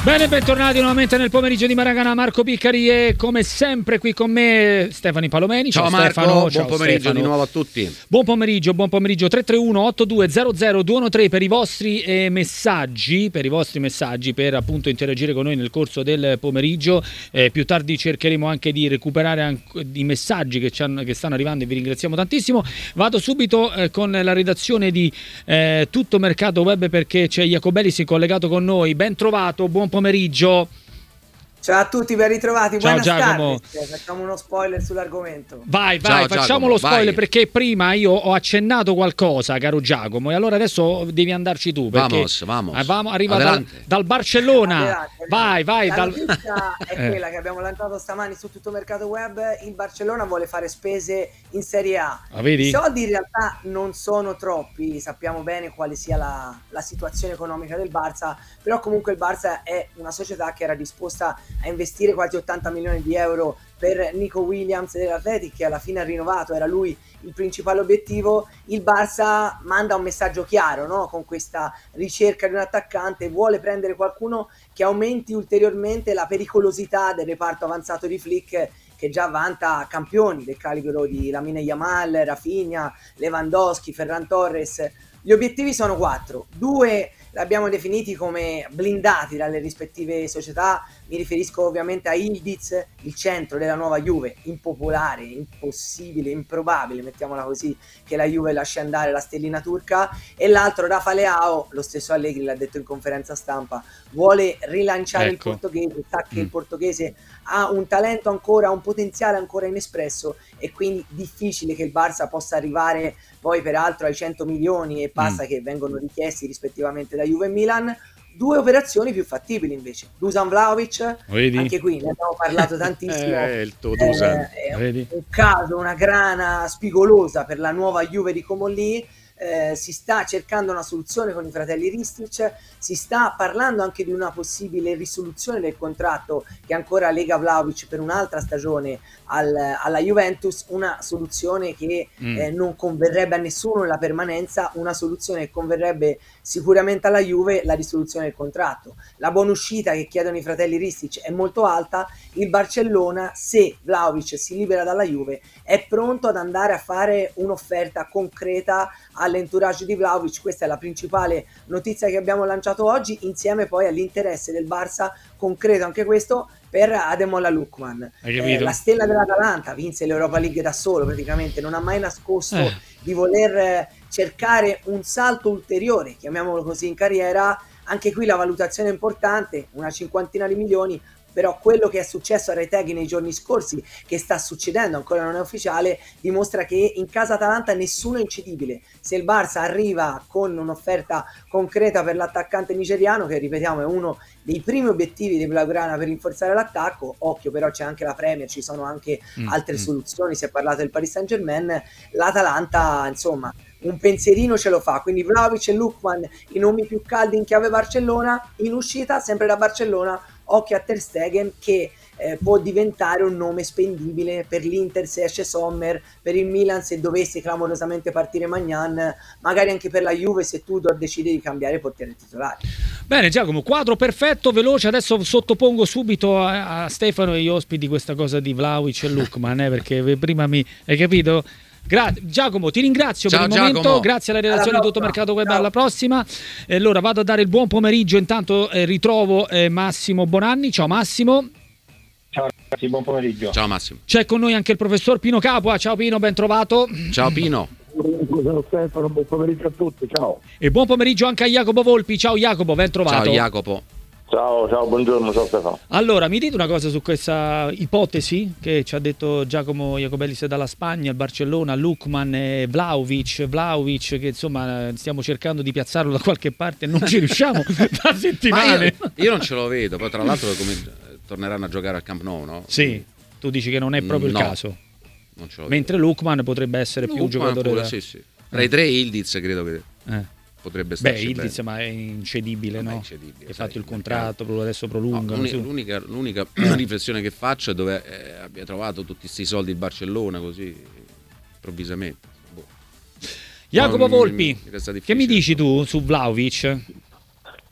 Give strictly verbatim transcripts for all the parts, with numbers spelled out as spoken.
Bene, bentornati nuovamente nel pomeriggio di Marangana. Marco Piccari e come sempre qui con me Stefani Palomeni. Ciao, ciao Marco, Stefano, buon ciao pomeriggio Stefano. di nuovo a tutti. Buon pomeriggio, buon pomeriggio. tre tre uno otto due zero zero due uno tre per i vostri eh, messaggi, per i vostri messaggi, per appunto interagire con noi nel corso del pomeriggio. Eh, più tardi cercheremo anche di recuperare anche i messaggi che, ci hanno, che stanno arrivando e vi ringraziamo tantissimo. Vado subito eh, con la redazione di eh, Tutto Mercato Web perché c'è Jacobellis collegato con noi. Ben trovato, buon pomeriggio. Ciao a tutti, ben ritrovati. Ciao Buenas Giacomo. tardes. Facciamo uno spoiler sull'argomento. Vai, vai, Ciao, facciamo Giacomo, lo spoiler vai. perché prima io ho accennato qualcosa, caro Giacomo, e allora adesso devi andarci tu. Perché Vamos, vamos. Ah, vamo- arriva dal, Adelante. dal Barcellona. Adelante, Vai, vai. La Dal... notizia è Eh. quella che abbiamo lanciato stamani su Tutto Mercato Web. Il Barcellona vuole fare spese in Serie A. Ah, vedi? I soldi in realtà non sono troppi, sappiamo bene quale sia la, la situazione economica del Barça, però comunque il Barça è una società che era disposta a investire quasi ottanta milioni di euro per Nico Williams dell'Athletic, che alla fine ha rinnovato, era lui il principale obiettivo. Il Barça manda un messaggio chiaro, no? Con questa ricerca di un attaccante, vuole prendere qualcuno che aumenti ulteriormente la pericolosità del reparto avanzato di Flick, che già vanta campioni del calibro di Lamine Yamal, Rafinha, Lewandowski, Ferran Torres. Gli obiettivi sono quattro, due l'abbiamo definiti come blindati dalle rispettive società. Mi riferisco ovviamente a Yildiz, il centro della nuova Juve, impopolare, impossibile, improbabile, mettiamola così, che la Juve lasci andare la stellina turca, e l'altro Rafa Leao, lo stesso Allegri l'ha detto in conferenza stampa, vuole rilanciare Ecco. il portoghese, sa che Mm. il portoghese ha un talento ancora, un potenziale ancora inespresso, e quindi difficile che il Barça possa arrivare poi peraltro ai cento milioni e passa Mm. che vengono richiesti rispettivamente da Juve e Milan. Due operazioni più fattibili invece: Dusan Vlahovic, Vedi? anche qui ne abbiamo parlato tantissimo, Eh, il tuo Dusan. Eh, è un, Vedi? un caso, una grana spigolosa per la nuova Juve di Comolli. Eh, si sta cercando una soluzione con i fratelli Ristic, si sta parlando anche di una possibile risoluzione del contratto che ancora lega Vlahovic per un'altra stagione al, alla Juventus, una soluzione che Mm. eh, non converrebbe a nessuno la permanenza, una soluzione che converrebbe sicuramente alla Juve la risoluzione del contratto. La buona uscita che chiedono i fratelli Ristic è molto alta. Il Barcellona, se Vlahovic si libera dalla Juve, è pronto ad andare a fare un'offerta concreta all'entourage di Vlahovic. Questa è la principale notizia che abbiamo lanciato oggi, insieme poi all'interesse del Barça, concreto anche questo, per Ademola Lookman. Hai capito? Eh, la stella dell'Atalanta vinse l'Europa League da solo praticamente, non ha mai nascosto Eh. di voler eh, cercare un salto ulteriore, chiamiamolo così, in carriera. Anche qui la valutazione è importante, una cinquantina di milioni, però quello che è successo a Retegui nei giorni scorsi, che sta succedendo, ancora non è ufficiale, dimostra che in casa Atalanta nessuno è incedibile. Se il Barça arriva con un'offerta concreta per l'attaccante nigeriano, che ripetiamo è uno dei primi obiettivi di Blaugrana per rinforzare l'attacco, occhio però c'è anche la Premier, ci sono anche Mm, altre mm. soluzioni, si è parlato del Paris Saint Germain, l'Atalanta insomma un pensierino ce lo fa. Quindi Vlahovic e Lookman, i nomi più caldi in chiave Barcellona. In uscita sempre da Barcellona, occhio a Ter Stegen, che eh, può diventare un nome spendibile per l'Inter se esce Sommer, per il Milan se dovesse clamorosamente partire Magnan, magari anche per la Juve se Tudor decide di cambiare portiere titolare. Bene Giacomo, quadro perfetto, veloce. Adesso sottopongo subito a, a Stefano e gli ospiti questa cosa di Vlahovic e Lookman, eh, perché prima mi... hai capito? Gra- Giacomo, ti ringrazio Ciao, per il momento, Giacomo. grazie alla redazione Alla di Tutto prossima. Mercato Web, Ciao. alla prossima. E allora vado a dare il buon pomeriggio, intanto eh, ritrovo eh, Massimo Bonanni. Ciao Massimo. Ciao ragazzi, buon pomeriggio. Ciao Massimo. C'è con noi anche il professor Pino Capua. Ciao Pino, ben trovato. Ciao Pino. Ciao Stefano, buon pomeriggio a tutti, ciao. E buon pomeriggio anche a Jacopo Volpi. Ciao Jacopo, ben trovato. Ciao Jacopo. Ciao, ciao, buongiorno, ciao Stefano. Allora, mi dite una cosa su questa ipotesi che ci ha detto Giacomo Jacobellis dalla Spagna, il Barcellona, Lookman e Vlahovic, Vlahovic che insomma stiamo cercando di piazzarlo da qualche parte e non ci riusciamo da Ma settimane. io, io non ce lo vedo, poi tra l'altro come torneranno a giocare al Camp Nou, no? Sì, tu dici che non è proprio No, il caso. Non ce lo Mentre Lookman potrebbe essere vedo. più un Lookman giocatore pure, da... sì, sì. Tra i tre Ildiz credo che Eh. potrebbe Beh, starci Ildiz bene. ma è incedibile, Vabbè, no? incedibile, Hai sai, fatto il il contratto, proprio adesso No, prolungano. l'unica, sì. l'unica, l'unica riflessione che faccio è dove eh, abbia trovato tutti questi soldi il Barcellona così improvvisamente. Boh. Jacopo No, mi- Volpi, mi resta che mi difficile. dici tu su Vlahovic?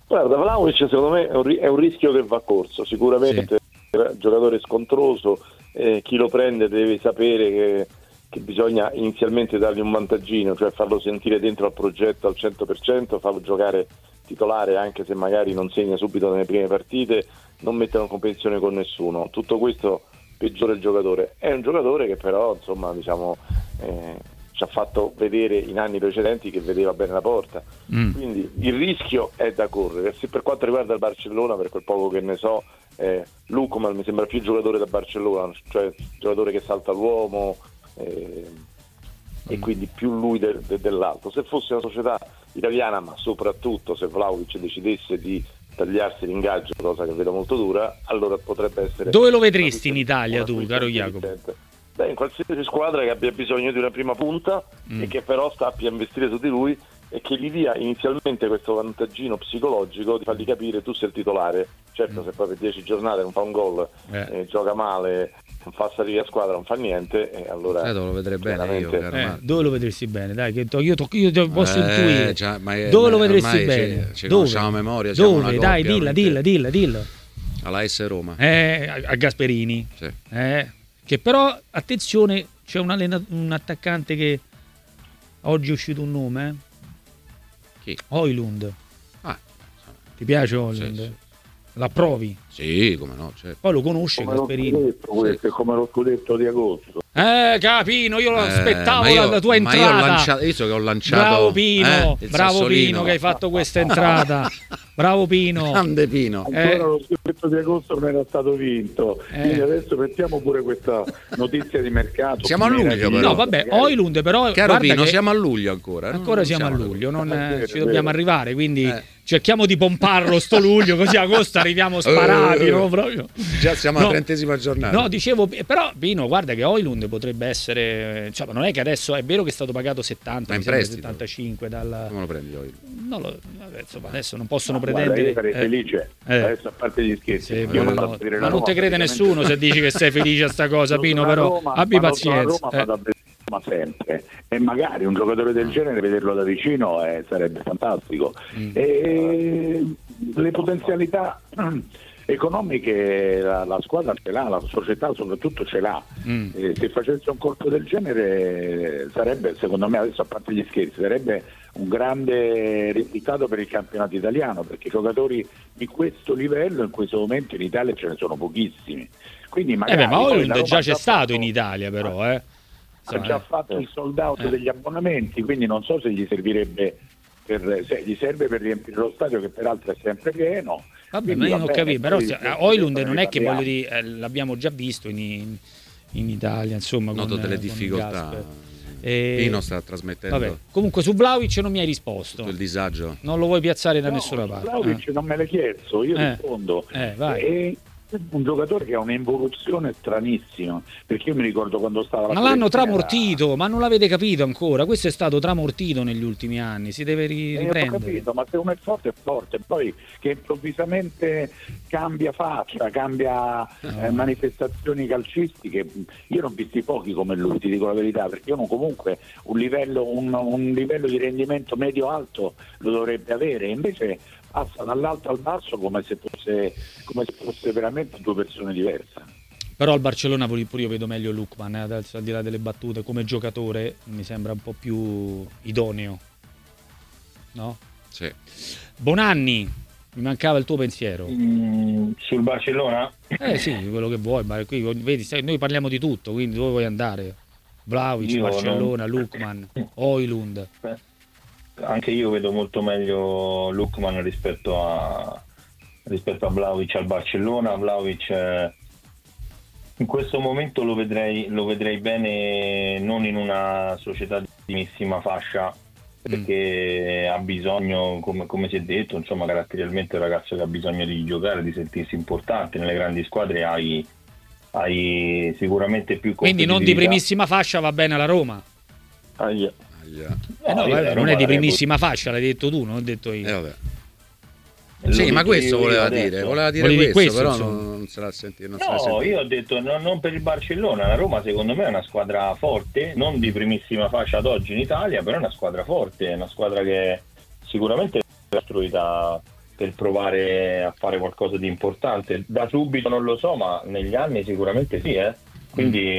Guarda, Vlahovic secondo me è un, ri- è un rischio che va corso, sicuramente sì. È un giocatore scontroso, eh, chi lo prende deve sapere che, che bisogna inizialmente dargli un vantaggino, cioè farlo sentire dentro al progetto al cento per cento, farlo giocare titolare anche se magari non segna subito nelle prime partite, non metterlo in competizione con nessuno. Tutto questo peggiora il giocatore. È un giocatore che però insomma diciamo eh, ci ha fatto vedere in anni precedenti che vedeva bene la porta, mm. quindi il rischio è da correre. Se per quanto riguarda il Barcellona, per quel poco che ne so, eh, Lookman mi sembra più giocatore da Barcellona, cioè giocatore che salta l'uomo eh, mm. e quindi più lui de- de- dell'altro. Se fosse una società italiana, ma soprattutto se Vlahovic decidesse di tagliarsi l'ingaggio, cosa che vedo molto dura, allora potrebbe essere... Dove lo vedresti in Italia tu, caro Jacopo? Beh, in qualsiasi squadra che abbia bisogno di una prima punta mm. e che però sappia investire su di lui e che gli dia inizialmente questo vantaggino psicologico di fargli capire tu sei il titolare. Certo, mm. se poi per dieci giornate non fa un gol, eh. Eh, gioca male, non fa salire la squadra, non fa niente, e allora eh, lo vedrei bene io, eh, dove lo vedresti bene? Dai, che to- io, to- io te posso eh, intuire. Già, ma è, dove ma lo vedresti bene? Ci, ci dove? conosciamo a memoria, siamo dove? una coppia, Dai, dilla, dilla, dilla, dilla. Alla S Roma. Eh, a, a Gasperini. Sì. Eh, che però, attenzione, c'è un, allena- un attaccante che oggi è uscito un nome, eh? Chi? Højlund. Ah, ti piace Højlund? Sì, sì. L'approvi? Sì, come no, certo. Poi lo conosce come Gasperini. Lo scudetto, questo, sì. Come lo scudetto di agosto. Eh, Capino, io lo eh, aspettavo io, la tua entrata. Ma io, ho lanciato, io so che ho lanciato. Bravo Pino, eh, bravo Sassolino. Pino che hai fatto questa entrata. Bravo Pino. Grande Pino. Ancora Eh. lo scudetto di agosto non era stato vinto. Eh. Quindi adesso mettiamo pure questa notizia di mercato. Siamo a luglio però. No, vabbè, Højlund però Caro Pino, che siamo a luglio ancora. Ancora non siamo, siamo a luglio, non, è vero, ci dobbiamo vero. arrivare, quindi eh. cerchiamo di pomparlo sto luglio, così agosto arriviamo sparati, no, proprio. Già siamo No. alla trentesima giornata. No, dicevo, però Pino, guarda che Højlund potrebbe essere, cioè, non è che adesso è vero che è stato pagato settanta, Ma in mi sembra prestito? settantacinque dal Come lo prendi Højlund? non lo, vabbè, insomma, adesso non possono No, guarda, pretendere. io sarei eh, felice, eh. adesso a parte gli scherzi. Sì, io ma non no, posso dire ma la non Roma, ti crede praticamente- nessuno se dici che sei felice a sta cosa, Pino, La però Roma, abbi ma pazienza. La Roma fa da Roma sempre, e magari un giocatore del genere vederlo da vicino eh, sarebbe fantastico. Mm. E le potenzialità economiche la, la squadra ce l'ha, la società soprattutto ce l'ha. Mm. E se facesse un colpo del genere sarebbe, secondo me, adesso a parte gli scherzi, sarebbe un grande risultato per il campionato italiano, perché giocatori di questo livello in questo momento in Italia ce ne sono pochissimi. Quindi Eh magari beh, ma poi la Højlund Roma già ha c'è stato fatto- in Italia, però, eh. ha già fatto il sold out Eh. degli abbonamenti, quindi non so se gli servirebbe per, se gli serve per riempire lo stadio, che peraltro è sempre pieno. Vabbè, Quindi ma io va non bene, capisco, però poi se- se- Højlund se non ne è che parliamo. voglio dire, eh, l'abbiamo già visto in, in, in Italia, insomma, Noto con, delle eh, con difficoltà. Gasper. E- Pino sta trasmettendo Vabbè, comunque su Vlahovic non mi hai risposto. tutto il disagio. Non lo vuoi piazzare da No, nessuna parte. Vlahovic non me l'hai chiesto, io Eh. rispondo. Eh, vai. È un giocatore che ha un'involuzione stranissima, perché io mi ricordo quando stava la Ma l'hanno Fiorentina, tramortito, ma non l'avete capito ancora. Questo è stato tramortito negli ultimi anni. Si deve ri- Eh, ho riprendere. capito, ma se uno è forte è forte, poi che improvvisamente cambia faccia, cambia eh, manifestazioni calcistiche, io non ho visti pochi come lui, ti dico la verità, perché uno comunque un livello, un, un livello di rendimento medio-alto lo dovrebbe avere, invece passa dall'alto al basso come se fosse, come se fosse veramente due persone diverse. Però al Barcellona pure io vedo meglio Lookman, eh, adesso, al di là delle battute, come giocatore mi sembra un po' più idoneo. No? Sì. Bonanni, mi mancava il tuo pensiero. Mm, sul Barcellona? Eh sì, quello che vuoi, ma qui vedi, sai, noi parliamo di tutto, quindi dove vuoi andare? Vlahovic, Io Barcellona, non- Lookman, Højlund. Anche io vedo molto meglio Lookman rispetto a rispetto a Vlahovic al Barcellona. Vlahovic eh, in questo momento lo vedrei lo vedrei bene non in una società di primissima fascia, perché ha bisogno, come, come si è detto, insomma, caratterialmente è un ragazzo che ha bisogno di giocare, di sentirsi importante. Nelle grandi squadre hai, hai sicuramente più Quindi non di competitività. primissima fascia va bene alla Roma. Ahia. Aia. Eh no, io vabbè, la non Roma è di la primissima fascia, l'hai detto tu, non l'ho detto io. Eh, vabbè. L'ho Sì, detto ma questo io voleva adesso. dire, voleva dire Volevi questo, questo, però insomma. non, non se l'ha sentito. Non se l'ha No, sentito. io ho detto no, non per il Barcellona. La Roma secondo me è una squadra forte, non di primissima fascia ad oggi in Italia, però è una squadra forte, è una squadra che sicuramente è costruita per provare a fare qualcosa di importante. Da subito non lo so, ma negli anni sicuramente sì, eh. Quindi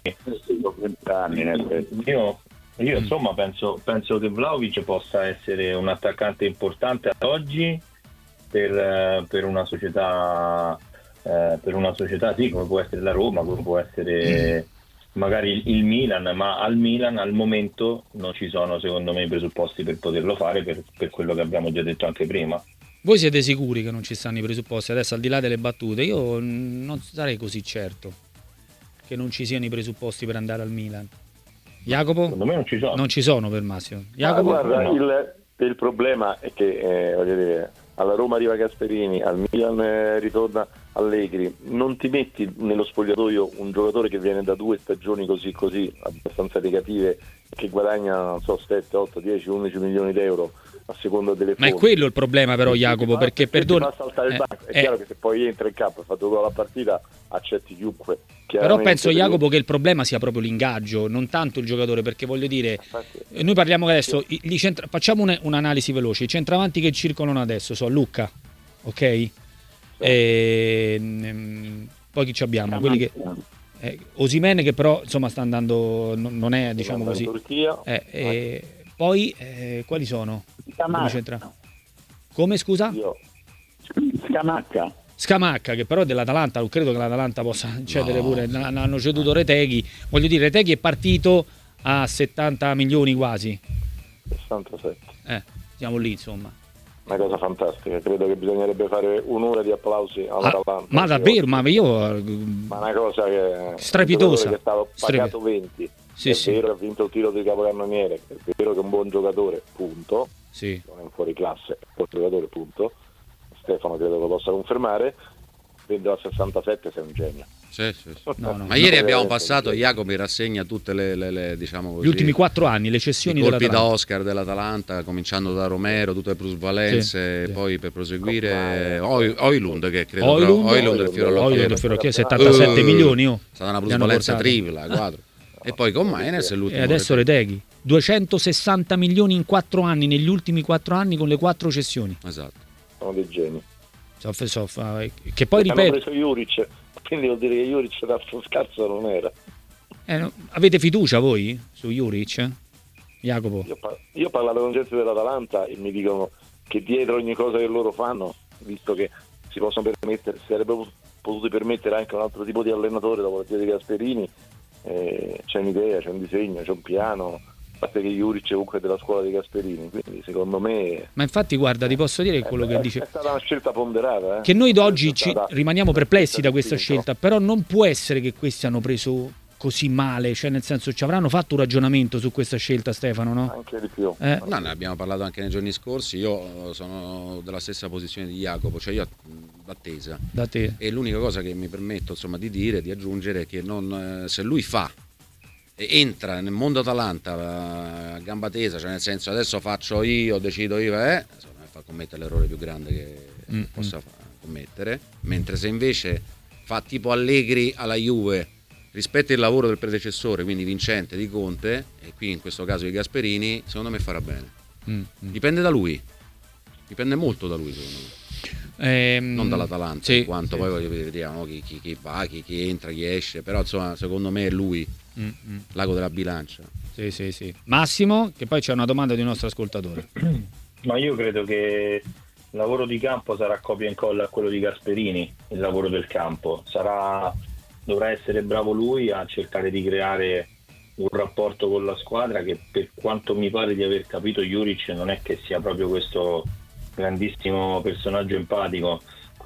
io, io insomma penso, penso che Vlahovic possa essere un attaccante importante ad oggi per, per una società eh, per una società sì, come può essere la Roma, come può essere magari il Milan, ma al Milan al momento non ci sono secondo me i presupposti per poterlo fare, per, per quello che abbiamo già detto anche prima. Voi siete sicuri che non ci stanno i presupposti? Adesso, al di là delle battute, io non sarei così certo che non ci siano i presupposti per andare al Milan. Jacopo? Secondo me non ci sono. Non ci sono per Massimo. Jacopo? Ah, guarda, no. il, il problema è che eh, voglio dire, alla Roma arriva Gasperini, al Milan eh, ritorna Allegri, non ti metti nello spogliatoio un giocatore che viene da due stagioni così così abbastanza negative, che guadagna non so sette, otto, dieci, undici milioni d'euro a seconda delle fonti. Ma è quello il problema però, Jacopo, fa, perché perdona, fa saltare il eh, banco. È eh, chiaro che se poi entra in campo e fa due gol alla partita accetti chiunque. però penso, Jacopo, che il problema sia proprio l'ingaggio, non tanto il giocatore, perché voglio dire, Infatti, noi parliamo adesso, i- i centra- facciamo un- un'analisi veloce. I centravanti che circolano adesso sono Lucca, ok? E, mm, poi chi ci abbiamo? Quelli che, eh, Osimhen, che però insomma sta andando, non non è, diciamo in così. Turchia, Eh, eh, poi eh, quali sono? Come, centra- Scamacca. Come, scusa? io Scamacca. Scamacca, che però è dell'Atalanta, non credo che l'Atalanta possa cedere No. pure, n- hanno ceduto Reteghi, voglio dire, Reteghi è partito a settanta milioni quasi, sessantasette. eh, siamo lì insomma. Una cosa fantastica, credo che bisognerebbe fare un'ora di applausi Ah, all'Atalanta. ma davvero, ma io... Ma una cosa che Strepitosa. un giocatore che è stato pagato venti, Sì, è sì. vero che ha vinto il titolo di capocannoniere, è vero che è un buon giocatore, punto, Sì. non è un fuoriclasse, è un buon giocatore, punto. Stefano credo lo possa confermare. Vendere a sessantasette sei un genio. Sì, sì, sì. No, no. Ma ieri No, abbiamo eh, passato, sì. Jacopo mi rassegna tutte le, le- le, diciamo così, Gli ultimi quattro anni, le i cessioni colpi da dell'Atalanta. Oscar dell'Atalanta, cominciando da Romero, tutte le plusvalenze, Sì, sì. poi per proseguire Oi- Oilund, che credo Oilund, però- Oilund il fiore Oilund, all'occhiello. il Ferrocchio, settantasette Uh, milioni, oh. È stata una Li hanno plusvalenza portati. tripla, quadro. E poi con Mainers è l'ultimo. E adesso Reteghi, duecentosessanta milioni in quattro anni, negli ultimi quattro anni con le quattro cessioni. Esatto. Sono dei geni. Soff- soff- eh, che poi Hanno ripeto, preso Juric, quindi vuol dire che Juric da scarso non era. eh, no, avete fiducia voi su Juric? Jacopo? Io, par- io ho parlato con gente dell'Atalanta e mi dicono che dietro ogni cosa che loro fanno, visto che si possono permettere, si sarebbero potuti permettere anche un altro tipo di allenatore dopo la via di Gasperini, eh, c'è un'idea, c'è un disegno, c'è un piano, a parte che Juric comunque è della scuola di Gasperini, quindi secondo me Ma infatti guarda, ti posso dire quello è, che dice... è stata una scelta ponderata. Eh. Che noi d'oggi È ci stata rimaniamo una perplessi da questa distinta. scelta, però non può essere che questi hanno preso così male, cioè nel senso ci avranno fatto un ragionamento su questa scelta, Stefano, no? Anche di più. Eh. No, ne abbiamo parlato anche nei giorni scorsi, io sono della stessa posizione di Jacopo, cioè io d'attesa. Da te. E l'unica cosa che mi permetto insomma di dire, di aggiungere, è che non, eh, se lui fa e entra nel mondo Atalanta eh, a gamba tesa, cioè nel senso adesso faccio io, decido io, eh, secondo me fa commettere l'errore più grande che Mm, possa fa- commettere, mentre se invece fa tipo Allegri alla Juve, rispetta il lavoro del predecessore, quindi vincente, di Conte, e qui in questo caso di Gasperini, secondo me farà bene. Mm, mm. Dipende da lui, dipende molto da lui secondo me. Ehm, Non dall'Atalanta, sì, in quanto sì. poi voglio vedere, vediamo chi, chi- chi va, chi, chi entra, chi esce, però insomma secondo me è lui, Mm, mm. l'ago della bilancia. Sì, sì, sì. Massimo, che poi c'è una domanda di un nostro ascoltatore. Ma io credo che il lavoro di campo sarà copia e incolla a quello di Gasperini, il lavoro del campo. Sarà, dovrà essere bravo lui a cercare di creare un rapporto con la squadra che, per quanto mi pare di aver capito, Juric non è che sia proprio questo grandissimo personaggio empatico.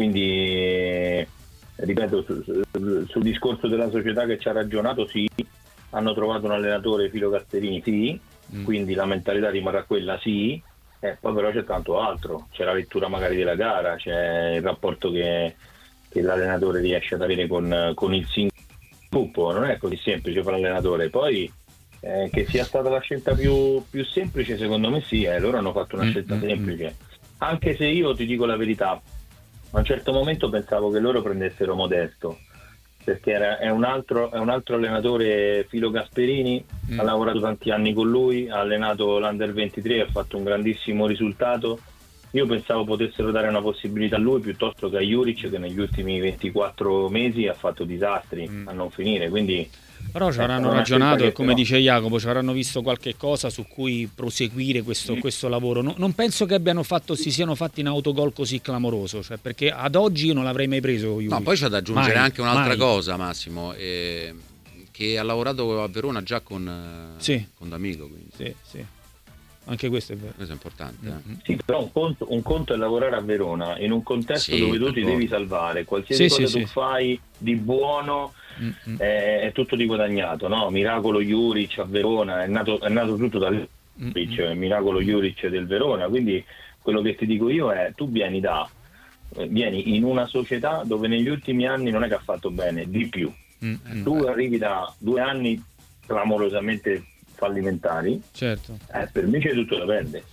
Quindi, ripeto, su- su- sul discorso della società che ci ha ragionato, sì, hanno trovato un allenatore filo Gasperini, sì, Mm. quindi la mentalità rimarrà quella, sì. Eh, poi però c'è tanto altro, c'è la lettura magari della gara, c'è il rapporto che, che l'allenatore riesce ad avere con, con il singolo gruppo, non è così semplice per l'allenatore. Poi eh, che sia stata la scelta più, più semplice, secondo me sì, eh, loro hanno fatto una Mm, scelta mm, semplice, anche se io ti dico la verità, a un certo momento pensavo che loro prendessero Modesto, perché era, è, un altro, è un altro allenatore filo Gasperini, Mm. ha lavorato tanti anni con lui, ha allenato l'Under ventitré, ha fatto un grandissimo risultato, io pensavo potessero dare una possibilità a lui piuttosto che a Juric, che negli ultimi ventiquattro mesi ha fatto disastri mm. a non finire, quindi però ci avranno ragionato e come dice Jacopo ci avranno visto qualche cosa su cui proseguire questo, questo lavoro. No, non penso che abbiano fatto si siano fatti un autogol così clamoroso, cioè, perché ad oggi io non l'avrei mai preso Juric. No, poi c'è da aggiungere mai, anche un'altra mai. cosa, Massimo, eh, che ha lavorato a Verona già con, sì. con D'Amico, quindi. Sì, sì. Anche questo è vero. Questo è importante. Eh. Sì, però un conto, un conto è lavorare a Verona in un contesto sì, dove tu ti devi salvare. Qualsiasi sì, cosa sì, tu sì. fai di buono mm-hmm. è, è tutto di guadagnato, no? Miracolo Juric a Verona, è nato, è nato tutto dal Juric, mm-hmm. Miracolo Juric del Verona. Quindi quello che ti dico io è: tu vieni da vieni in una società dove negli ultimi anni non è che ha fatto bene, di più. Mm-hmm. Tu arrivi da due anni clamorosamente fallimentari, certo. Eh, per me c'è tutto da perdere.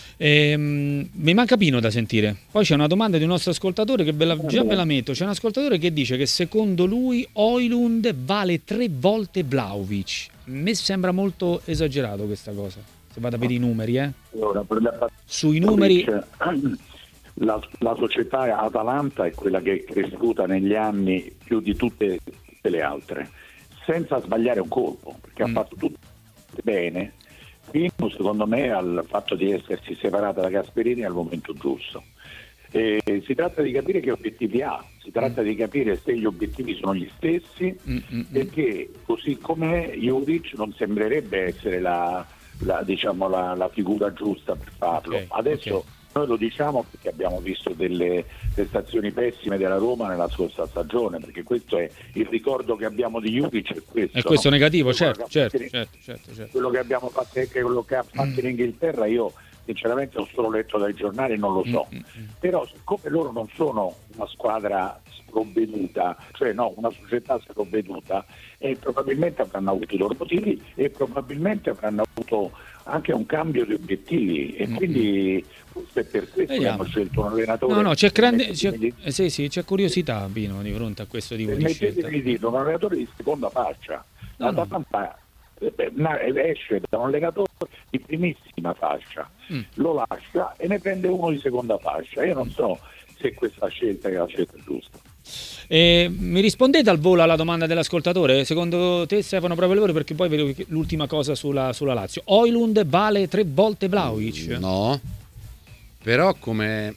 Ehm, mi manca Pino da sentire. Poi c'è una domanda di un nostro ascoltatore che ve la, già ve la metto. C'è un ascoltatore che dice che secondo lui Højlund vale tre volte Vlahovic. A me sembra molto esagerato questa cosa, se vado a vedere i numeri, eh. Allora, per la... sui numeri la, la società Atalanta è quella che è cresciuta negli anni più di tutte le altre, senza sbagliare un colpo, perché mm. ha fatto tutto bene, fino secondo me al fatto di essersi separata da Gasperini al momento giusto. E si tratta di capire che obiettivi ha, si tratta mm. di capire se gli obiettivi sono gli stessi, mm-hmm. perché così com'è Juric non sembrerebbe essere la, la, diciamo, la, la figura giusta per farlo. Okay, adesso okay. Noi lo diciamo perché abbiamo visto delle prestazioni pessime della Roma nella scorsa stagione, perché questo è il ricordo che abbiamo di Juric, è questo. E questo no? negativo, certo, certo, in, certo, certo, certo. Quello che abbiamo fatto è che quello che ha fatto mm. in Inghilterra, io sinceramente ho solo letto dai giornali, non lo so. Mm-hmm. Però siccome loro non sono una squadra sprovveduta, cioè no, una società sprovveduta, e probabilmente avranno avuto i loro motivi e probabilmente avranno avuto anche un cambio di obiettivi e mm-hmm. quindi forse per questo Vediamo. Abbiamo scelto un allenatore. No, no, c'è grande c'è, eh, sì, sì, c'è curiosità, Pino, di fronte a questo tipo di scelta. Di dire, un allenatore di seconda fascia. No, la Atalanta no. esce da un allenatore di primissima fascia, mm. lo lascia e ne prende uno di seconda fascia. Io non so se questa scelta è la scelta giusta. Eh, mi rispondete al volo alla domanda dell'ascoltatore? Secondo te, Stefano, proprio loro, perché poi vedo l'ultima cosa sulla, sulla Lazio. Højlund vale tre volte Vlahovic? No, però come,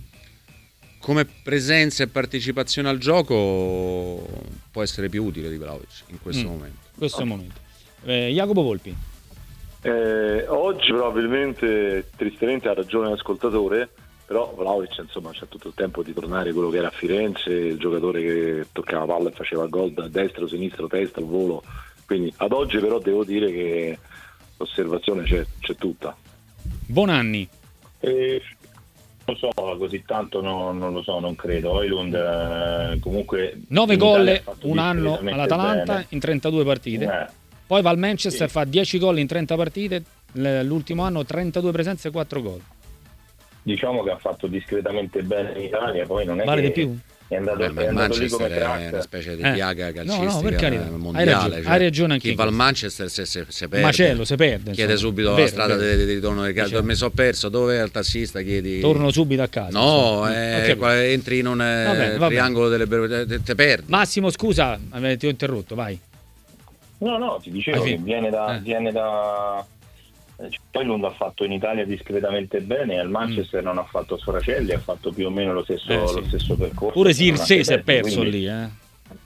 come presenza e partecipazione al gioco può essere più utile di Vlahovic in questo mm, momento. In questo oh. momento. Eh, Jacopo Volpi. Eh, oggi probabilmente, tristemente, ha ragione l'ascoltatore, però Vlahovic insomma c'ha tutto il tempo di tornare quello che era a Firenze, il giocatore che toccava palla e faceva gol da destra, sinistra, testa, al volo. Quindi ad oggi però devo dire che l'osservazione c'è, c'è tutta. Bonanni. Eh, non lo so, così tanto no, non lo so, non credo. Højlund eh, comunque nove gol un anno all'Atalanta bene. In trentadue partite. Eh. Poi va al Manchester, sì. fa dieci gol in trenta partite, l'ultimo anno trentadue presenze e quattro gol. Diciamo che ha fatto discretamente bene in Italia, poi non è vale che di più. È andato, Beh, è andato lì come crack. È una specie di eh. piaga calcistica no, no, per carità. mondiale. Hai ragione, cioè, hai ragione anche chi va al Manchester se, se, se perde. Macello, se perde. Chiede insomma. subito vero, la strada di ritorno del calcio. Mi sono perso, dove è il tassista? Chiedi. Torno subito a casa. No, eh, okay. Entri in un vabbè, vabbè. triangolo delle te, te perdi. Massimo, scusa, ti ho interrotto, vai. No, no, ti dicevo che viene da... Eh. Viene da... Højlund ha fatto in Italia discretamente bene, al Manchester mm. non ha fatto sfracelli, ha fatto più o meno lo stesso, eh, sì. lo stesso percorso. Pure Sirse si è perso quindi... lì, eh.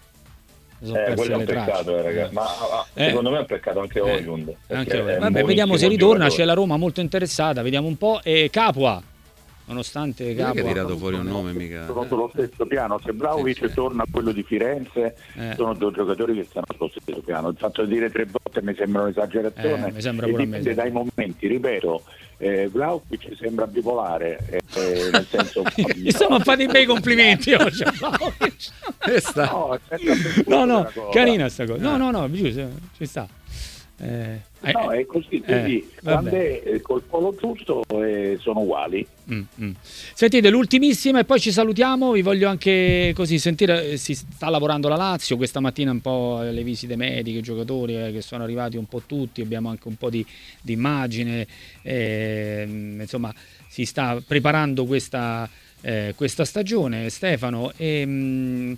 Eh, quello è un peccato, eh, ragazzi. Ma eh. secondo me è un peccato anche Højlund. Eh. Anche Vabbè, vediamo se ritorna, giocatore. C'è la Roma molto interessata, vediamo un po'. E Capua, nonostante Capua che ha tirato fuori un nome mica sono sullo stesso piano. Se Vlahovic sì, sì. torna a quello di Firenze, eh. sono due giocatori che stanno sullo stesso piano. Il fatto di dire tre volte mi sembra un'esagerazione, eh, mi sembra e pure dipende dai momenti, ripeto. Eh, Vlahovic sembra bipolare, eh, nel senso gli stiamo fare bei complimenti oggi. no, no, no carina sta cosa. No, no, no, ci sta. Eh, no, è così, così. Eh, quando è col polo giusto eh, sono uguali. Mm, mm. Sentite, l'ultimissima e poi ci salutiamo. Vi voglio anche così sentire, si sta lavorando la Lazio questa mattina, un po' le visite mediche, i giocatori eh, che sono arrivati un po' tutti, abbiamo anche un po' di, di immagine, eh, insomma si sta preparando questa, eh, questa stagione, Stefano, e mh,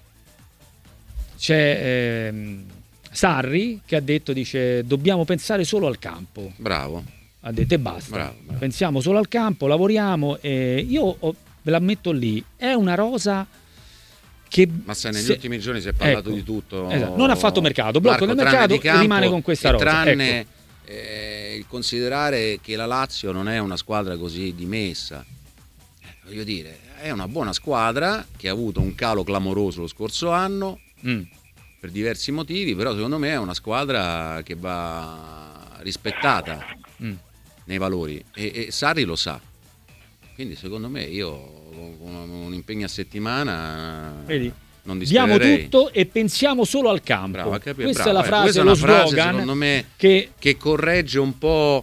c'è eh, Sarri che ha detto, dice, dobbiamo pensare solo al campo. Bravo. Ha detto e basta. Bravo, bravo. Pensiamo solo al campo, lavoriamo. E io ho, ve la metto lì, è una rosa che... Ma sai, negli se... ultimi giorni si è parlato ecco, di tutto. Esatto. Non ha fatto mercato, blocco Marco, del mercato, di campo, rimane con questa rosa. Tranne ecco. eh, il considerare che la Lazio non è una squadra così dimessa. Eh, voglio dire, è una buona squadra che ha avuto un calo clamoroso lo scorso anno. Mm. Per diversi motivi, però secondo me è una squadra che va rispettata mm. nei valori e, e Sarri lo sa, quindi secondo me io con un, un impegno a settimana Vedi? non diamo tutto e pensiamo solo al campo. Bravo, capito, questa bravo, è la frase, è lo frase, slogan secondo me che... che corregge un po'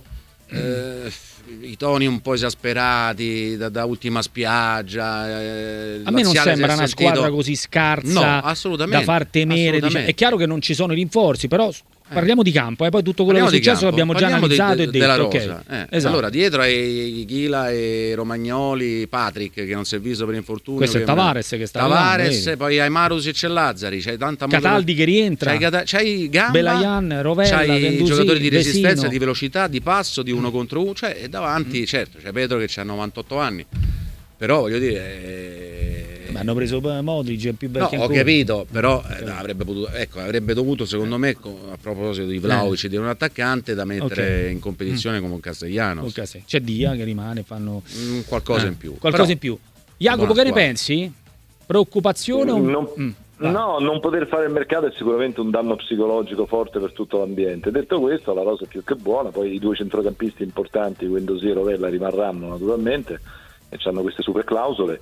eh, i toni un po' esasperati da, da Ultima Spiaggia. Eh, a me non sembra una sentito... squadra così scarsa no, da far temere. Dice, è chiaro che non ci sono i rinforzi, però parliamo di campo, e eh, poi tutto quello parliamo che è successo l'abbiamo già analizzato de, de, e detto. Okay. Eh, esatto. Allora, dietro ai Ghila e Romagnoli, Patrick che non si è visto per infortunio. Questo è Tavares che sta Tavares, arrivando, poi hai Marus e c'è Lazzari, c'hai tanta Cataldi modo... che rientra. C'hai, c'hai Gamba, Belayan, Rovella, c'hai Vendusi, giocatori di resistenza, Vesino. di velocità, di passo, di uno mm. contro uno, cioè davanti, mm. certo, c'è Pedro che ha novantotto anni. Però voglio dire, eh... ma hanno preso Modric, è più no, vecchio ho ancora. capito, però eh, avrebbe potuto, ecco, avrebbe dovuto secondo me, a proposito di Vlahovic e eh. di un attaccante da mettere okay. in competizione mm. come un Castellanos. Okay. C'è Dia che rimane, fanno mm, qualcosa eh. in più. Qualcosa però, in più. Jacopo, che ne pensi? Preoccupazione? Mm, o... non, mm. no, non poter fare il mercato è sicuramente un danno psicologico forte per tutto l'ambiente. Detto questo, la rosa è più che buona, poi i due centrocampisti importanti, Guendouzi e Rovella, rimarranno naturalmente e hanno queste super clausole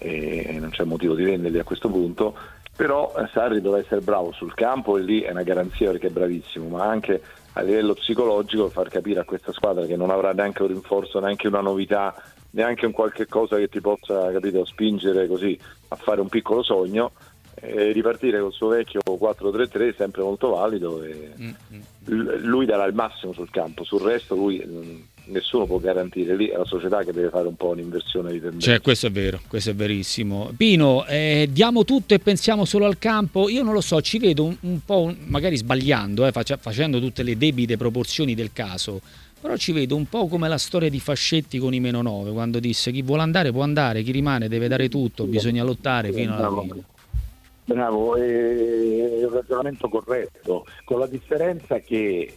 e non c'è motivo di venderli a questo punto, però Sarri deve essere bravo sul campo e lì è una garanzia perché è bravissimo, ma anche a livello psicologico far capire a questa squadra che non avrà neanche un rinforzo, neanche una novità, neanche un qualche cosa che ti possa, capito, spingere così a fare un piccolo sogno e ripartire col suo vecchio quattro tre tre sempre molto valido e mm-hmm. lui darà il massimo sul campo, sul resto lui nessuno può garantire, lì è la società che deve fare un po' un'inversione di tendenza. Cioè, questo è vero, questo è verissimo. Pino, eh, diamo tutto e pensiamo solo al campo? Io non lo so, ci vedo un, un po', magari sbagliando, eh, fac- facendo tutte le debite proporzioni del caso, però ci vedo un po' come la storia di Fascetti con i meno nove, quando disse chi vuole andare può andare, chi rimane deve dare tutto, bisogna lottare fino alla fine. Bravo, è un ragionamento corretto, con la differenza che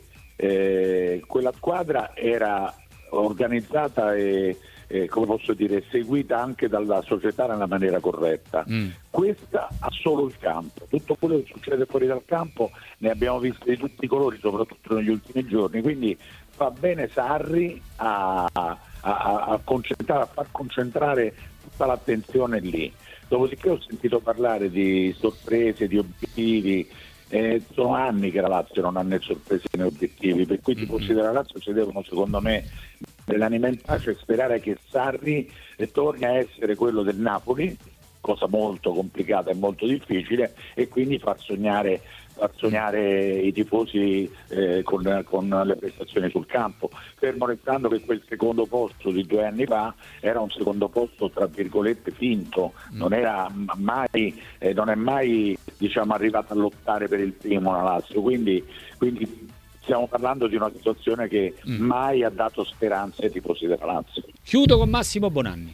eh, quella squadra era organizzata e, e come posso dire seguita anche dalla società nella maniera corretta. Mm. Questa ha solo il campo, tutto quello che succede fuori dal campo ne abbiamo visto di tutti i colori, soprattutto negli ultimi giorni, quindi fa bene Sarri a, a, a, a concentrare, a far concentrare tutta l'attenzione lì. Dopodiché ho sentito parlare di sorprese, di obiettivi. Eh, sono anni che la Lazio non ha né sorprese né obiettivi, per cui i tifosi mm-hmm. della Lazio ci devono, secondo me, nell'alimentarci e sperare che Sarri torni a essere quello del Napoli, cosa molto complicata e molto difficile, e quindi far sognare, far sognare i tifosi eh, con, con le prestazioni sul campo, fermo restando che quel secondo posto di due anni fa era un secondo posto tra virgolette finto, non era mai eh, non è mai diciamo arrivato a lottare per il primo la Lazio, quindi, quindi stiamo parlando di una situazione che mm. mai ha dato speranze ai tifosi della Lazio. Chiudo con Massimo Bonanni.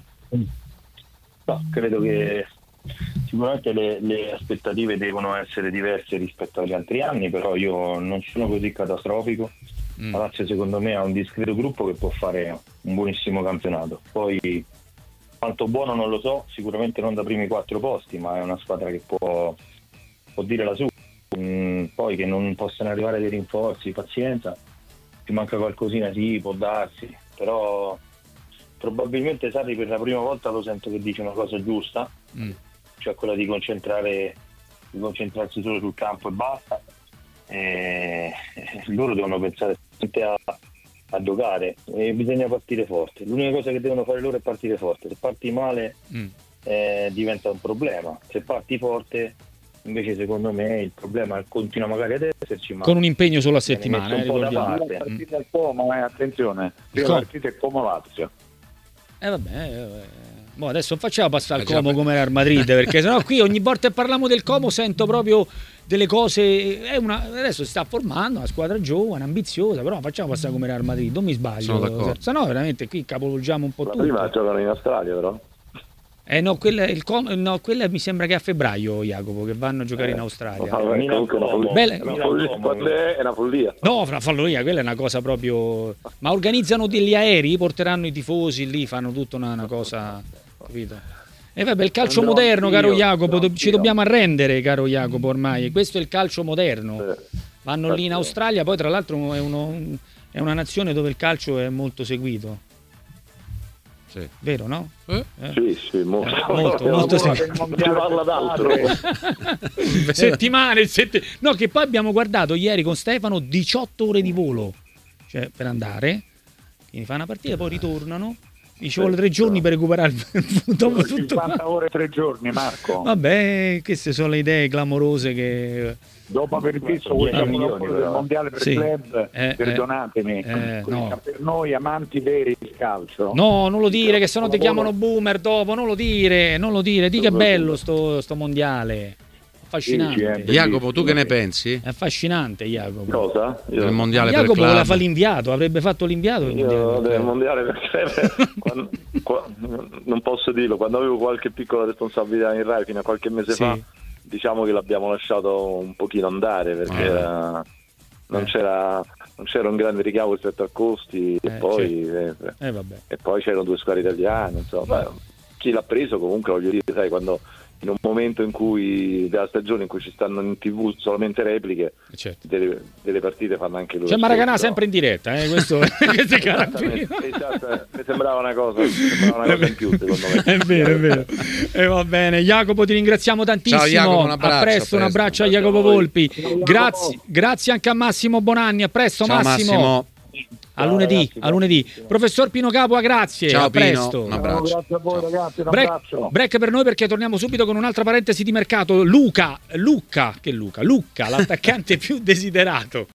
No, credo che sicuramente le, le aspettative devono essere diverse rispetto agli altri anni, però io non sono così catastrofico. Mm. La Lazio secondo me ha un discreto gruppo che può fare un buonissimo campionato. Poi quanto buono non lo so, sicuramente non da primi quattro posti, ma è una squadra che può, può dire la sua. Mm, poi che non possano arrivare dei rinforzi, pazienza, ti manca qualcosina, sì, può darsi, però probabilmente Sarri per la prima volta lo sento che dice una cosa giusta, mm. cioè quella di concentrare di concentrarsi solo sul campo e basta, eh, loro devono pensare a, a giocare e bisogna partire forte. L'unica cosa che devono fare loro è partire forte. Se parti male mm. eh, diventa un problema, se parti forte invece secondo me il problema continua magari ad esserci, ma con un impegno solo a settimana, eh, ricordiamo. La partita è Como, eh, attenzione, prima partita è Como Lazio. Eh vabbè, eh, vabbè. Boh, adesso non facciamo passare il Como come Real Madrid, perché sennò qui ogni volta che parliamo del Como sento proprio delle cose. È una, adesso si sta formando una squadra giovane, ambiziosa, però facciamo passare come Real Madrid, non mi sbaglio. Se no veramente qui capovolgiamo un po' la tutto. Prima giocano in Australia però. Eh no, quella, il Com- no, quella mi sembra che è a febbraio, Jacopo, che vanno a giocare eh, in Australia. No, vabbè, comunque una follia. Belle... È una follia, è una follia. No, fra follia, quella è una cosa proprio. Ma organizzano degli aerei, porteranno i tifosi lì, fanno tutta una, una cosa, capito? E vabbè, il calcio Andrò moderno, caro anch'io, Jacopo, do- ci anch'io. dobbiamo arrendere, caro Jacopo, ormai. Questo è il calcio moderno. Sì. Vanno lì in Australia, poi tra l'altro è, uno, è una nazione dove il calcio è molto seguito. Sì. Vero, no? Eh? Eh? Sì, sì, molto, eh, molto, molto si parla d'altro. Settimane, sette... no, che poi abbiamo guardato ieri con Stefano diciotto ore di volo, cioè per andare, quindi fa una partita, poi ritornano. Ci vuole tre giorni per recuperare il dopo tutto. cinquanta ore tre giorni, Marco. Vabbè, queste sono le idee clamorose che dopo aver visto questa milioni del mondiale per sì. club, eh, perdonatemi, eh, no. per noi amanti veri di calcio. No, non lo dire, che sennò ti chiamano boomer dopo, non lo dire, non lo dire, di che è bello sto, sto mondiale. Affascinante. Jacopo, tu che ne pensi? È affascinante, Jacopo. Cosa? Io... Il mondiale Jacopo per club. la fa l'inviato, avrebbe fatto l'inviato. Il Io del mondiale per club. quando, quando, non posso dirlo, quando avevo qualche piccola responsabilità in Rai fino a qualche mese sì. fa, diciamo che l'abbiamo lasciato un pochino andare perché eh. era, non, eh. c'era, non c'era un grande ricavo rispetto a costi eh, e, poi, certo. eh, eh, e poi c'erano due squadre italiane, insomma. Beh, chi l'ha preso comunque, voglio dire, sai, quando in un momento in cui della stagione in cui ci stanno in tv solamente repliche, certo. delle, delle partite fanno anche loro. C'è Maracanà no? sempre in diretta, eh? Questo esatto, mi sembrava una cosa, mi sembrava una cosa in più secondo me. È vero, è vero. E va bene, Jacopo, ti ringraziamo tantissimo. Ciao, Jacopo, un abbraccio, a presto, un abbraccio a Jacopo Volpi. Grazie, grazie anche a Massimo Bonanni. A presto. Ciao, Massimo. Massimo. A lunedì, a lunedì. Professor Pino Capua, grazie. Ciao, a presto. Pino, un abbraccio. Grazie a voi, ragazzi. Un break, abbraccio. Break per noi perché torniamo subito con un'altra parentesi di mercato. Luca, Luca, che Luca? Luca, l'attaccante più desiderato.